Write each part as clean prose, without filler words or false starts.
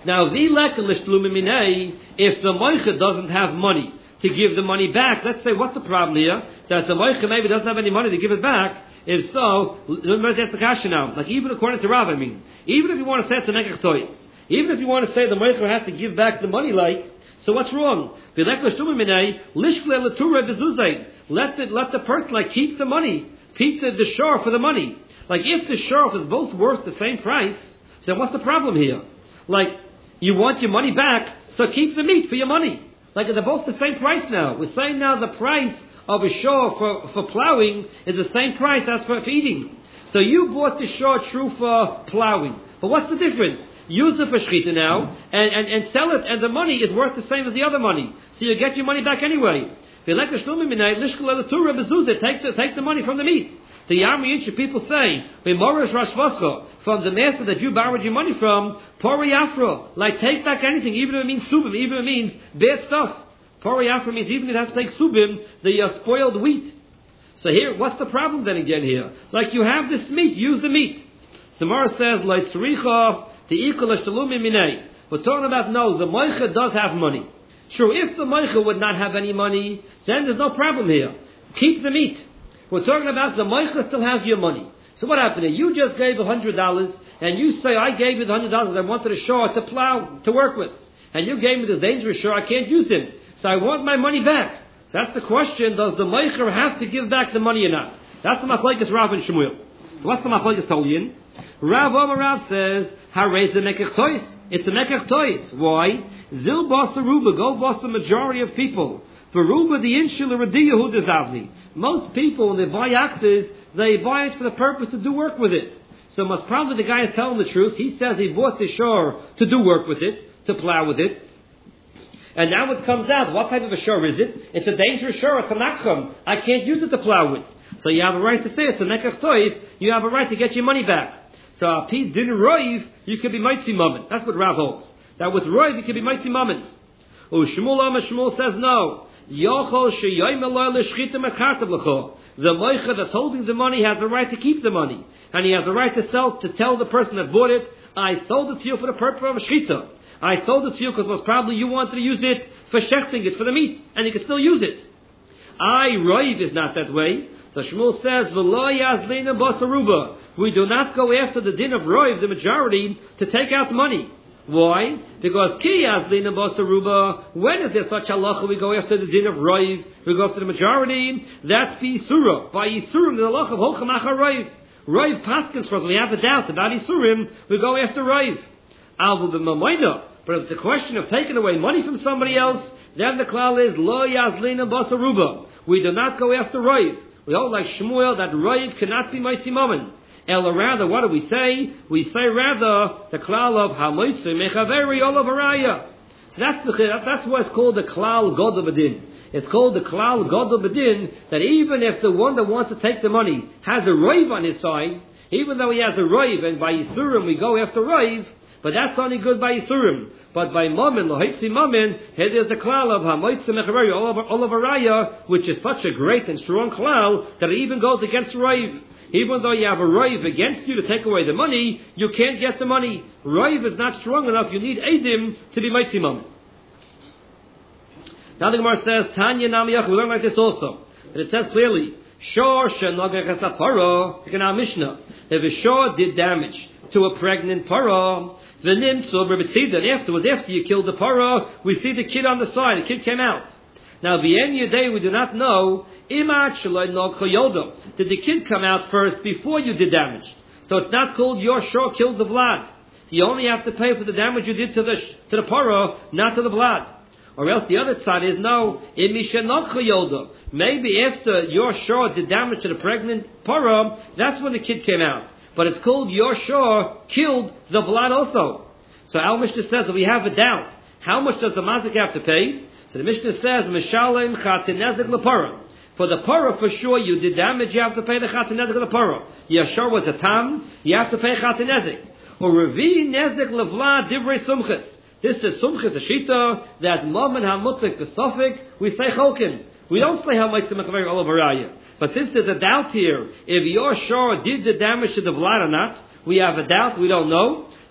Now, if the moicha doesn't have money to give the money back, let's say, what's the problem here? That the moicha maybe doesn't have any money to give it back. If so, that's the kasha now. Like even according to Rav, even if you want to say it's a mekach tois, even if you want to say the moicha has to give back the money, so what's wrong? Let the person keep the money, keep the shor for the money. Like if the shor is both worth the same price, so what's the problem here? Like you want your money back, so keep the meat for your money. Like they're both the same price now. We're saying now the price of a shor for plowing is the same price as for eating. So you bought the shor true for plowing, but what's the difference? Use it for shechita now and sell it, and the money is worth the same as the other money. So you get your money back anyway. Take the money from the meat. The Yarmi people say, from the master that you borrowed your money from, Pori Afro, like take back anything, even if it means subim, even if it means bad stuff. Pori Afro means even if it has to take subim, the spoiled wheat. So here, what's the problem then again here? Like you have this meat, use the meat. Samara says, like Sricha, the equal Ashtalumi Minei. We're talking about, no, the Moicha does have money. True, if the Moicha would not have any money, then there's no problem here. Keep the meat. We're talking about the Moicha still has your money. So what happened here? You just gave $100, and you say, I gave you the $100, I wanted a shore to plow, to work with. And you gave me this dangerous shore, I can't use him. So I want my money back. So that's the question, does the Moicha have to give back the money or not? That's the Machlokes Rav and Shmuel. So what's the Machlokes Tolyin? Rav says, Harei the mekach tois. It's a mekach tois. Why? Zil basa ruba, go basa the majority of people. For ruba the inshula radiyahu dezavni. Most people, when they buy axes, they buy it for the purpose to do work with it. So most probably the guy is telling the truth. He says he bought the shore to do work with it, to plow with it. And now it comes out, what type of a shore is it? It's a dangerous shore, it's a nakram. I can't use it to plow with. So you have a right to say it's a mekach tois. You have a right to get your money back. So Alpi din roiv, you could be mitzi moment. That's what Rav holds. That with roiv, you could be mitzi moment. Shmuel says no. Yochol sheyoym eloi l'shchita mechartav l'cho. The moicha that's holding the money has a right to keep the money, and he has a right to tell the person that bought it, I sold it to you for the purpose of a shchita. I sold it to you because most probably you wanted to use it for shechting it for the meat, and you can still use it. Roiv is not that way. So Shmuel says, V'lo yazlina basaruba. We do not go after the din of roiv, the majority, to take out money. Why? Because ki yazlina basaruba. When is there such halacha? We go after the din of roiv. We go after the majority. That's by Yisura. By Yisurim, the halacha of holchem achar roiv. Roiv paskins for us. We have a doubt about Yisurim. We go after roiv. Alvu b'mamoida. But if it's a question of taking away money from somebody else, then the klal is lo yazlina basaruba. We do not go after roiv. We hold like Shmuel that roiv cannot be mitzi moment. Ela rather, what do we say? We say rather the klal of hamoitzi mechaveri olav haraya. So that's why it's called the klal godel bedin. It's called the klal godel bedin, that even if the one that wants to take the money has a roiv on his side, even though he has a roiv, and by Yisurim we go after roiv, but that's only good by Yisurim. But by Mammon, Lohitzi Mammon, here there's the klal of Hamoitzi Mechaveri, Olav Araya, which is such a great and strong klal that it even goes against Roiv. Even though you have a Roiv against you to take away the money, you can't get the money. Roiv is not strong enough. You need Eidim to be Moitzi Mammon. Now the Gemara says, Tanya Namiyach, we learn like this also. And it says clearly, Shor Shenogach Hasapara, in our Mishnah, if a shor did damage to a pregnant para, and afterwards, after you killed the para, we see the kid on the side. The kid came out. Now, the end of the day, we do not know. Did the kid come out first before you did damage? So it's not called your shor killed the vlad. So you only have to pay for the damage you did to the para, not to the vlad. Or else the other side is no. Maybe after your shor did damage to the pregnant para, that's when the kid came out. But it's called your shor killed the blood also. So our Mishnah says that we have a doubt. How much does the mazik have to pay? So the Mishnah says, Mishalem chatinezek lepara. For the para, for sure, you did damage, you have to pay the chatinezek lepara. Your shor was a tam, you have to pay chatinezek. Or revi nezek levla divrei sumchis. This is sumchis, a shita, that moment hamutzik besofik, we say cholkin. We don't say how much the mechaver olav haraya. But since there's a doubt here, if your shor did the damage to the vlad or not, we have a doubt, we don't know.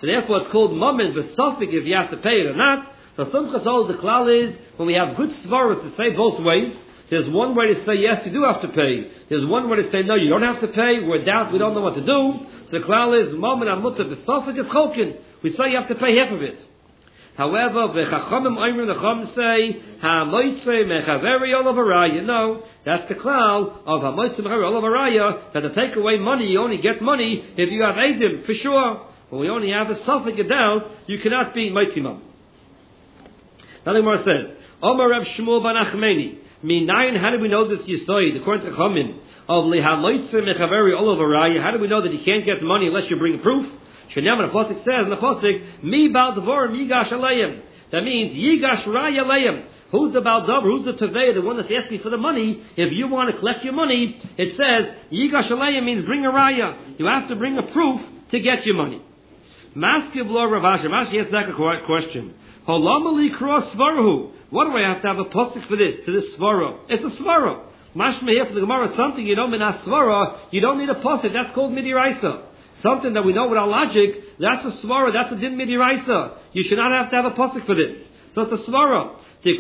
So therefore it's called Mammon V'Sofik if you have to pay it or not. So Simchas Ol, the klal is, when we have good svaras to say both ways, there's one way to say yes, you do have to pay. There's one way to say no, you don't have to pay. We're doubt, we don't know what to do. So the klal is, Mammon Amutah V'Sofik is Cholkin. We say you have to pay half of it. However, the Chacham say, Ha-moitzei mechaveri olav haraya. No, that's the klal of Ha-moitzei mechaveri olav haraya, that to take away money, you only get money if you have Eidim, for sure. When we only have a suffix, a doubt, you cannot be moitzimam. Now the Gemara says, Omar Rav Shmuel ben Achmeni, Minayin, how do we know this Yisoid, according to Chachamim, of Leha-moitzei mechaveri olav haraya, how do we know that you can't get money unless you bring proof? Shenam, and the Pasuk says in the Pasuk, Mi Baal Devorim Yigash Aleim. That means Yigash Raya Aleim. Who's the Baal Devorim? Who's the Tevei, the one that's asking for the money? If you want to collect your money, it says Yigash Aleim means bring a Raya. You have to bring a proof to get your money. Maskiv Lo Ravash. Rashi asks that a question. Holamali Cross Svarahu. What do I have to have a Pasuk for this? To this Svara? It's a Svara. Mashma here for the Gemara something you know Minas Svara. You don't need a Pasuk. That's called Midiraisa. Something that we know with our logic, that's a svara, that's a din midiraisa. You should not have to have a pasuk for this. So it's a svara.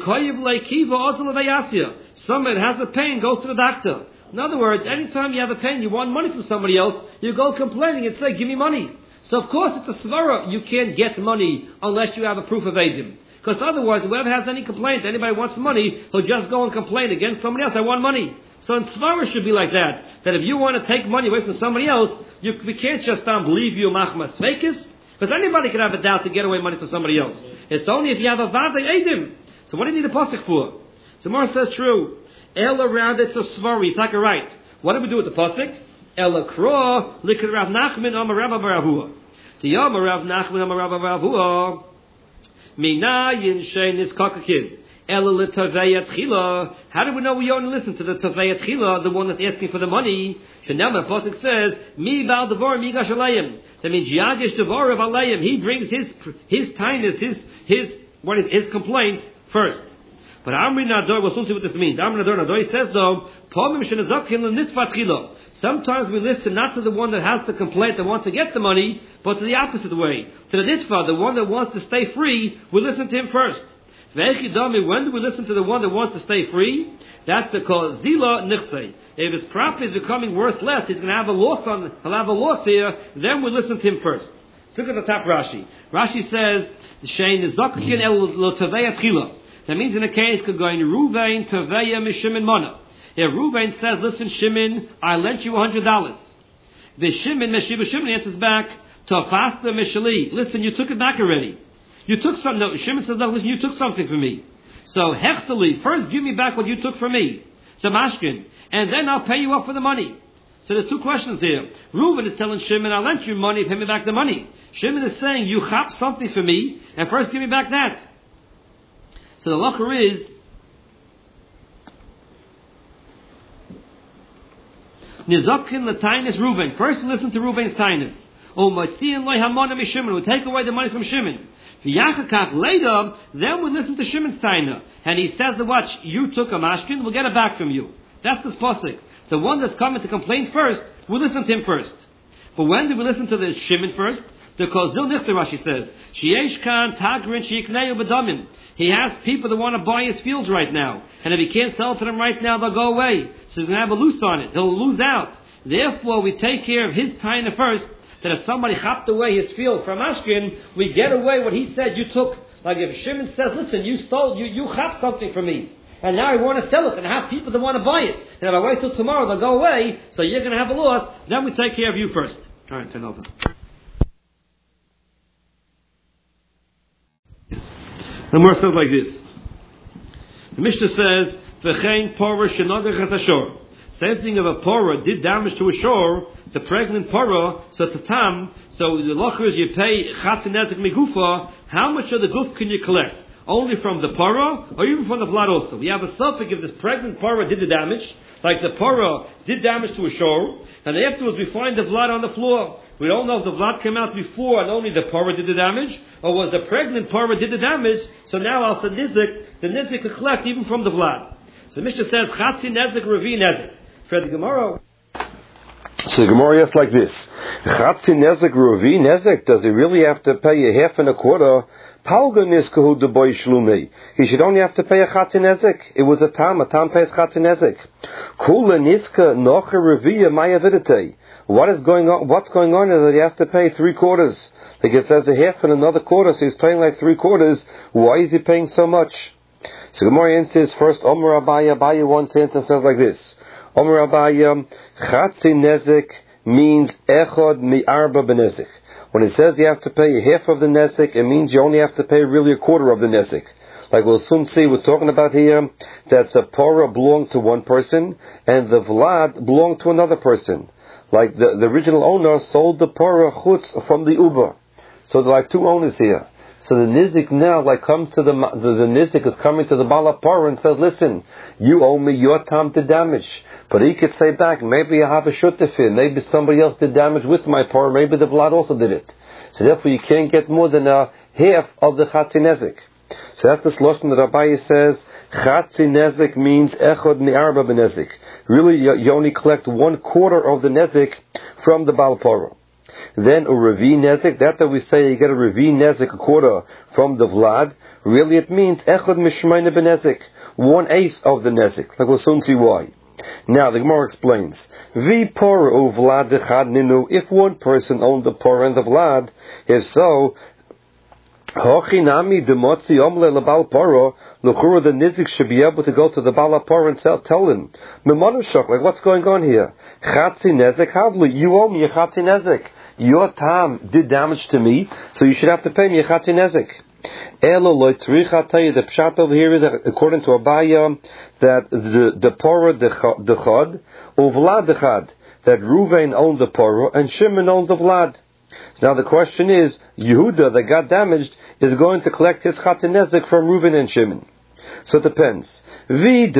Someone has a pain, goes to the doctor. In other words, anytime you have a pain, you want money from somebody else, you go complaining and say, give me money. So of course it's a svara. You can't get money unless you have a proof of Eidim. Because otherwise, whoever has any complaint, anybody wants money, he'll just go and complain against somebody else, I want money. So in svara should be like that. That if you want to take money away from somebody else, we can't just believe you machmas feikis, because anybody can have a doubt to get away money from somebody else. It's only if you have a vadei edim. So what do you need a pasuk for? So Mara says true. El around it's a svara. You take it right. What do we do with the pasuk? El akra likra Rav Nachman amar Rav Baravua. The amar Rav Nachman amar Rav Baravua. Minayin shein is kakakin. How do we know we only listen to the Tavei Tchila, the one that's asking for the money? Shenam, the Pasuk says, Mi Baal Devorim Yigash Aleim. That means Yagish Devorim Aleim. He brings his tinus, his complaints first. But Amri Nador, we'll soon see what this means. Amri Nador says though, Pomim Shenazakin L'Nitva Tchila. Sometimes we listen not to the one that has the complaint that wants to get the money, but to the opposite way. To the Nitva, the one that wants to stay free, we listen to him first. When do we listen to the one that wants to stay free? That's because Zila Nichsei. If his property is becoming worth less, he'll have a loss here, then we listen to him first. Look at the top Rashi. Rashi says, Shein is Zakin El Tavei Tchila. That means in a case could go in Ruvain Taveya Mishimin Mana. If Ruvain says, listen Shimon, I lent you $100. The Shimon answers back, Tafasta Mishali. Listen, you took it back already. You took something. No, Shimon says, no, listen, you took something from me. So, hechtali, first give me back what you took from me. So, Mashkin. And then I'll pay you up for the money. So there's two questions here. Reuben is telling Shimon, I lent you money, pay me back the money. Shimon is saying, you chop something for me, and first give me back that. So the lacher is, Nizakin l'tainis Reuben. First listen to Reuben's tainis. Matziin loy hamana mi Shimon. We'll take away the money from Shimon. Later, then we listen to Shimon's taina, and he says that what you took a mashkin, we'll get it back from you. That's the pasuk. The one that's coming to complain first, we listen to him first. But when do we listen to the Shimon first? The Kozil Nichter Rashi says, Sheyesh kan tagrin sheikneu b'damin. He has people that want to buy his fields right now, and if he can't sell to them right now, they'll go away. So he's going to have a loose on it. He'll lose out. Therefore, we take care of his taina first. That if somebody hopped away his field from Ashkin, we get away what he said you took. Like if Shimon says, listen, you stole, you hopped something from me. And now I want to sell it and have people that want to buy it. And if I wait till tomorrow, they'll go away. So you're going to have a loss. Then we take care of you first. All right, turn over. The Gemara says like this. The Mishnah says, V'chein porah shenagach es ashor. Same thing if a porah did damage to a shore, it's a pregnant porah, so it's a tam, so the locher is you pay chatzin nezik migufa, how much of the guf can you collect? Only from the porah, or even from the blood also? We have a suffix if this pregnant porah did the damage, like the porah did damage to a shore, and afterwards we find the blood on the floor. We don't know if the blood came out before and only the porah did the damage, or was the pregnant porah did the damage, so now also the nizik could collect even from the blood. So Mishnah says, chatzin nezik revi nezik. For the Gemara, So the Gemara asks like this: Chatzi nezek ruvi nezek. Does he really have to pay a half and a quarter? Palga niskahu de boy shlumei. He should only have to pay a chatzi nezek. It was a tam pays chatzi nezek. Kula niska nocha ruviya maya videte. What is going on? What's going on is that he has to pay 3/4. Like it says a half and another quarter, so he's paying like 3/4. Why is he paying so much? So Gemara answers first. Omer Abaya once answer says like this. Omer Abaya, Chatzi Nezek means Echod mi'arba b'Nezek. When it says you have to pay half of the Nezek, it means you only have to pay really a quarter of the Nezek. Like we'll soon see, we're talking about here that the Porah belonged to one person and the Vlad belonged to another person. Like the original owner sold the Porah chutz from the Uber. So there are like two owners here. So the nizik now comes to the nizik is coming to the Bala Porah and says, listen, you owe me your time to damage. But he could say back, maybe I have a shutef here, maybe somebody else did damage with my Porah, maybe the Vlad also did it. So therefore you can't get more than a half of the Chatzi Nezek. So that's the sloshon that Rabbi says, Chatzi Nezek means Echod mi'arba b'Nezek. Really you only collect 1/4 of the Nezek from the Bala Porah. Then a Revi Nezek, that we say you get a Revi Nezek, a quarter from the Vlad, really it means Echad Mishmayne B'Nezek, 1/8 of the Nezek. Like we'll soon see why. Now the Gemara explains, Vi Porah u Vlad Dechad Ninu, if one person owned the Porah and the Vlad, if so, Hochinami Demotzi Omle Lebal Porah, L'chura the Nizik should be able to go to the Bala Porah and tell him, Memonushok, like what's going on here? Chatzi Nezek Havli, you owe me a Chatzi Nezek. Your tam did damage to me, so you should have to pay me a Chatzi Nezek. Elo loy tzrich, I'll tell you, the pshat over here is, according to Abaya, that the Porah dechad, or Vlad dechad, that Ruvain owned the Porah and Shimon owned the Vlad. Now the question is, Yehuda that got damaged is going to collect his Chatzi Nezek from Ruvain and Shimon. So it depends. If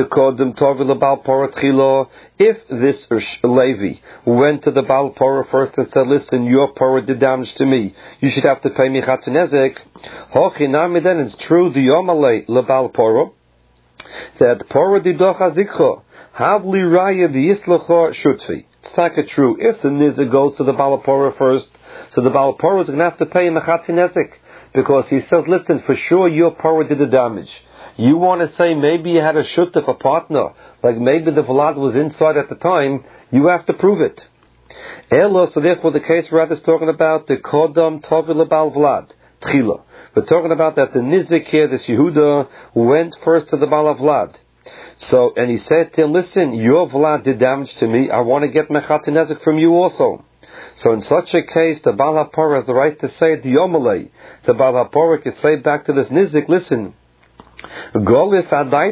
this Levi went to the Baal Porah first and said, listen, your Porah did damage to me, you should have to pay me Chatzi Nezek, then it's true, the Yomalei LeBaal Porah, that Porah didocha zikcha, havli raya v'yislacha shutfi. It's not true. If the Nizah goes to the Baal Porah first, so the Baal Porah is going to have to pay him a Chatzi Nezek, because he says, listen, for sure your Porah did the damage. You want to say maybe you had a shutef, a partner, like maybe the Vlad was inside at the time, you have to prove it. Elo, so therefore the case Rad is talking about the Kodam Tovil Bal Vlad, Tchila. We're talking about that the Nizik here, this Yehuda, went first to the Bal Vlad. So, and he said to him, listen, your Vlad did damage to me, I want to get my Chatzi Nezek from you also. So in such a case, the Baal HaPorah has the right to say the Yomalei. The Baal HaPorah could say back to this Nizik, listen, you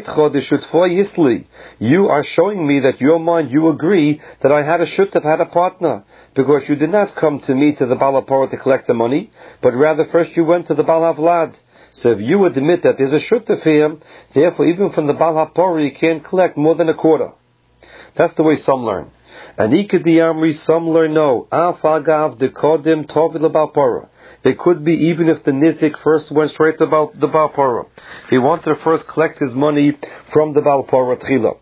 are showing me that your mind, you agree that I had a shutef, had a partner, because you did not come to me to the Baal HaPorah to collect the money, but rather first you went to the Baal HaVlad. So if you admit that there's a shutef here, therefore even from the Baal HaPorah you can't collect more than a quarter. That's the way some learn. And Ikadiyamri, some learn no. Afagav dekodim tovil Baal Porah. It could be even if the Nizik first went straight to the Baal Porah. He wanted to first collect his money from the Baal Porah Tchila.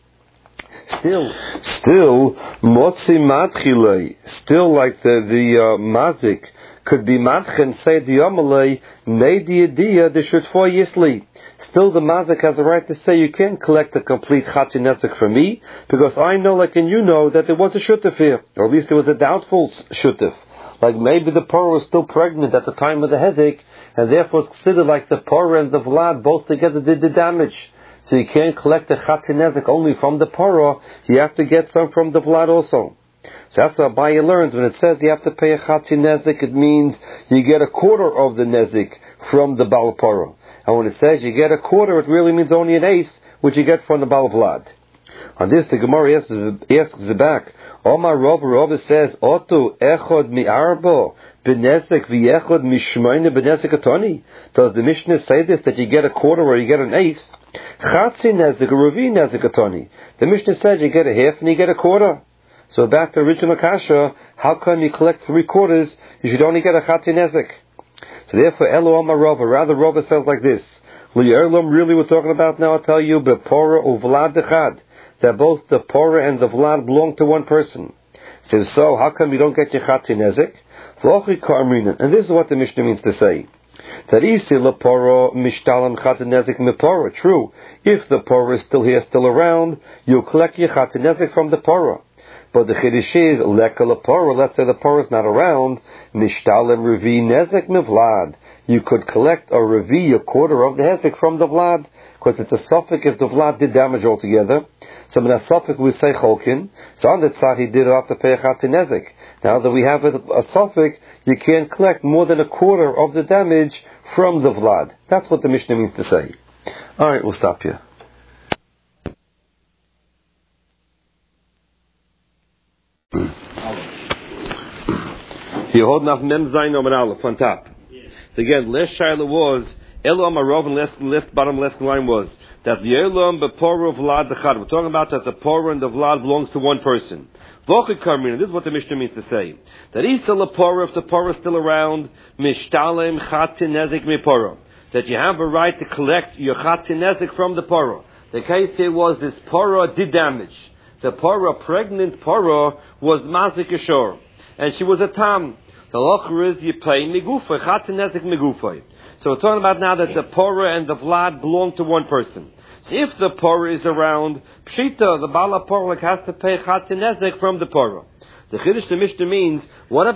Still, Motzi Matchilei, still like the Mazik, could be Match and say the Amalei, Nedi Adia, the Shutfo Yisli. Still the Mazik has a right to say you can't collect a complete Chatzi Nezek from me, because I know, like and you know, that there was a Shutef here, or at least there was a doubtful Shutef. Like maybe the Porah was still pregnant at the time of the Hezek, and therefore it's considered like the Porah and the Vlad both together did the damage. So you can't collect the Chatzi Nezek only from the Porah, you have to get some from the Vlad also. So that's what Abaya learns. When it says you have to pay a Chatzi Nezek, it means you get a quarter of the Nezek from the Baal Porah. And when it says you get a quarter, it really means only an eighth, which you get from the Baal Vlad. On this, the Gemara asks back, Omar Rov says, Otu echod mi'arbo b'nesek v'echod mishmayne b'nesek atoni. Does the Mishnah say this, that you get a quarter or you get an eighth? Chatzi nezek, Revi nezek atoni. The Mishnah says you get a half and you get a quarter. So back to original kasha, how come you collect 3/4? You should only get a Chatzi nezek. So therefore, Elo Omar Rov, rather Rov says like this, Li'erlam, really we're talking about now, I'll tell you, B'Porah u'Vlad dechad, that both the Porah and the Vlad belong to one person. Says, so how come you don't get your Chatzin Nezek? And this is what the Mishnah means to say. True. If the pora is still here, still around, you'll collect your Chatzin Nezek from the pora. But the Chiddush is, Leka Lepora, let's say the pora is not around, Nishtalim Revi Nezek Mevlad. You could collect a Revi, a quarter of the Nezek from the Vlad, because it's a suffix if the Vlad did damage altogether. So in a suffix we say Cholkin, so on the tzach he did have to pay a Chatzin Nezek. Now that we have a suffix, you can't collect more than a quarter of the damage from the Vlad. That's what the Mishnah means to say. Alright, we'll stop here. You're holding up Mem Zayin Omer Aleph on top. So again, last Shaila was Elam Arov, and last bottom last line was that the Elam Bepora Vlad Dechad. We're talking about that the Pora and the Vlad belongs to one person. Vochik Karmina, this is what the Mishnah means to say. That Isa Lepora, if the Pora is still around, Mishtalem Chatzin Nezek Mipora. That you have a right to collect your Chatzin Nezek from the Pora. The case here was this Pora did damage. The Pora, pregnant Pora, was Mazik Yashor. And she was a Tam. The Locher is you pay Migufay, Chatzin Nezek Migufay. So we're talking about now that the Pora and the Vlad belong to one person. So if the Pora is around, Pshita, the Bala Pora has to pay Chatzin Nezek from the Pora. The Chiddush the Mishnah means, what